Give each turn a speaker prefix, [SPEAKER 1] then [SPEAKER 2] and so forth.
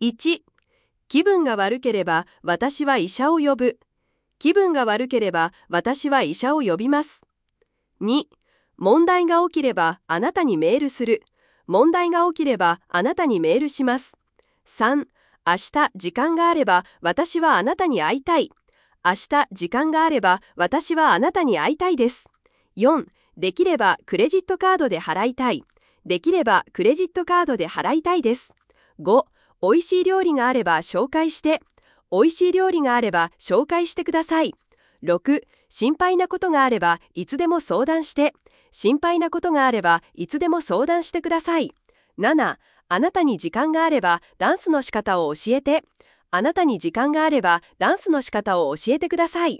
[SPEAKER 1] 1、気分が悪ければ私は医者を呼ぶ。気分が悪ければ私は医者を呼びます。2、問題が起きればあなたにメールする。問題が起きればあなたにメールします。3、明日時間があれば私はあなたに会いたい。明日時間があれば私はあなたに会いたいです。4、できればクレジットカードで払いたい。できればクレジットカードで払いたいです。5、おいしい料理があれば紹介して。おいしい料理があれば紹介してください。6、心配なことがあればいつでも相談して。心配なことがあればいつでも相談してください。7、あなたに時間があればダンスの仕方を教えて。あなたに時間があればダンスの仕方を教えてください。